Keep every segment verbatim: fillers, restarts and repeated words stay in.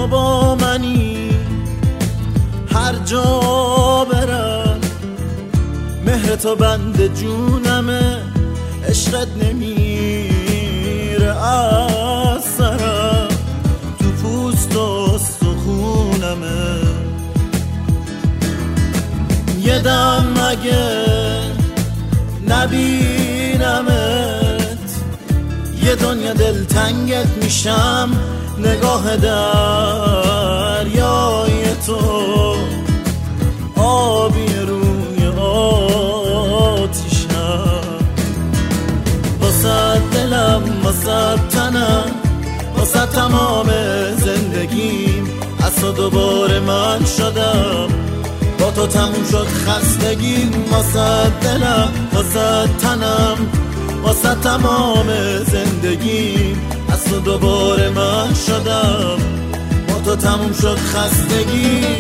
تو با منی هر جا برم، مهر تو بند جونمه، عشقت نمیره از سرم، تو پوست و سخونمه. یه دم مگه نبینمت، یه دنیا دلتنگت میشم، نگاه دریای تو آبی روی آتیشم. واسه دلم، واسه تنم، واسه تمام زندگیم، از تو دوباره من شدم، با تو تموم شد خستگیم. واسه دلم، واسه تنم، واسه تمام زندگیم، از تو دوباره من شدم، با تو تموم شد خستگیم.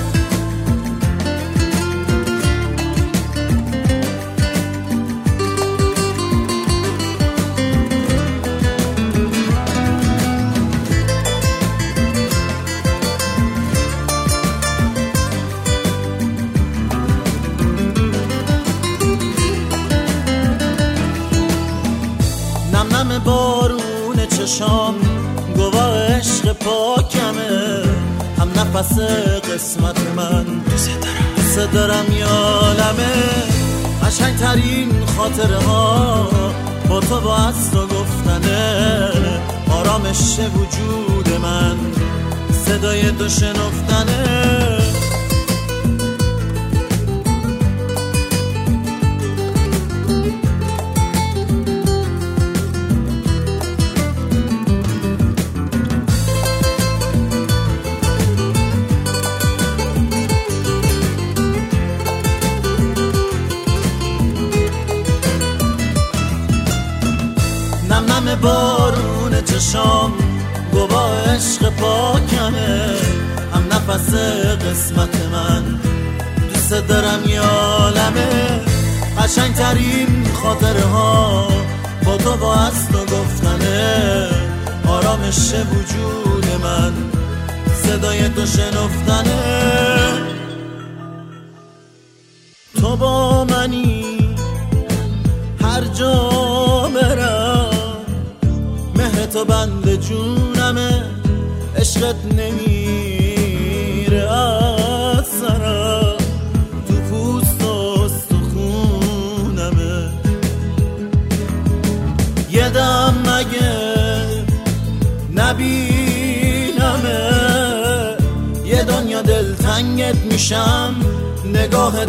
نم نم بارون چشام گواه عشق پاکمه، هم نفس قسمت من، دوست دارم یالمه. قشنگ ترین خاطره ها با تو با از تو گفتنه، آرامش وجود من صدای تو شنفتنه. نم نم بارون چشام گواه عشق پاکمه، هم نفس قسمت من، دوست دارم یالمه. قشنگ ترین خاطره ها با تو با از تو گفتنه، آرامش وجود من صدای تو شنفتنه. تو با منی هر جا برم، مهر تو بند جونمه، عشقت نمیره از سرم، تو پوست و سخونمه. یه دم مگه نبینمه، یه دنیا دلتنگت میشم، نگاه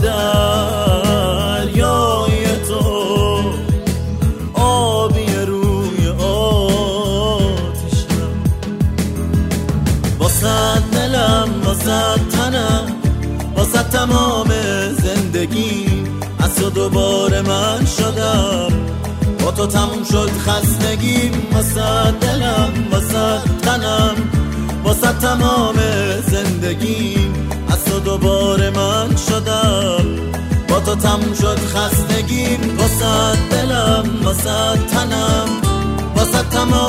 دریای تو آبی روی آتیشم. واسه دلم، واسه تنم، واسه تمام زندگیم، از تو دوباره من شدم، با تو تموم شد خستگیم. واسه دلم، واسه تنم، واسه تمام زندگیم، از تو دوباره من شدم، با تو تموم شد خستگیم. واسه دلم، واسه تنم، واسه تمام